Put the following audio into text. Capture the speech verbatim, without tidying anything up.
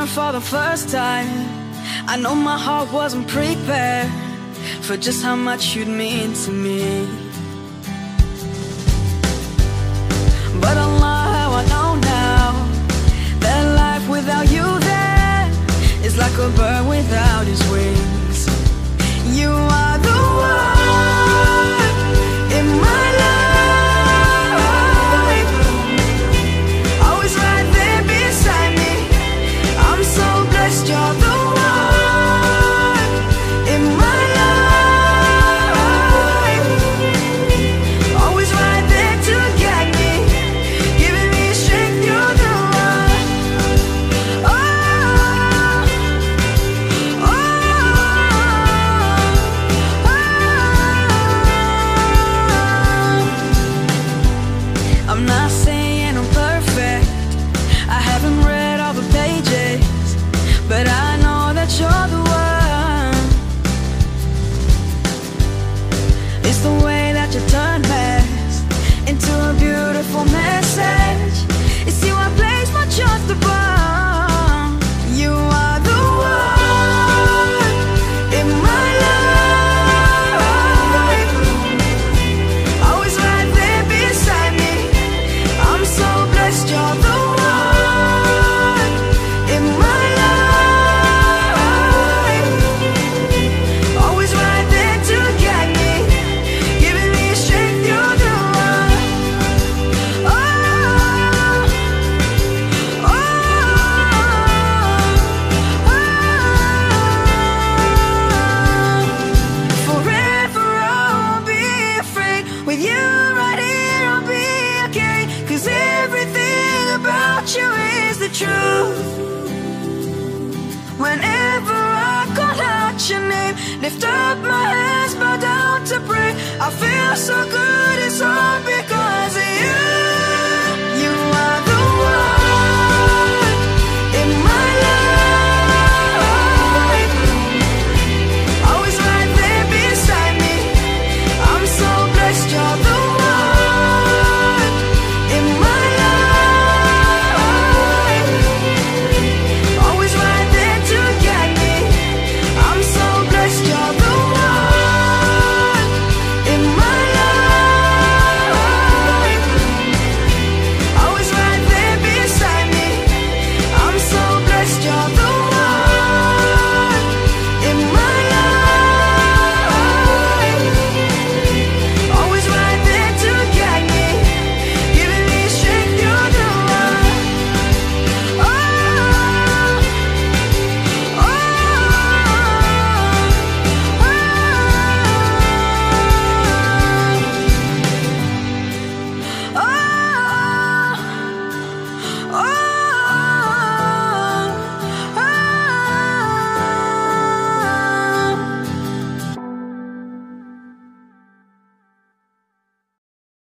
for the first time. I know my heart wasn't prepared for just how much you'd mean to me. But Allah, how I know now that life without you there is like a bird without his wings. You are the one in my life, always right there beside me. I'm so blessed you're the one in my life, always right there to guide me, giving me strength through the run. Oh, oh, oh. I'm not saying I'm perfect, I haven't read all the pages, but I know that you're the one. It's the way that you turn mess into a beautiful message. It's you I place my trust upon. You are the one in my life, always right there beside me. I'm so blessed you're the one in my life, always right there to guide me, giving me strength through the run. Oh, oh, oh. Forever I won't be afraid. With you right here I'll be okay, 'cause everything about you is the truth. Whenever I call out your name, lift up my hands, bow down to pray, I feel so good, it's all because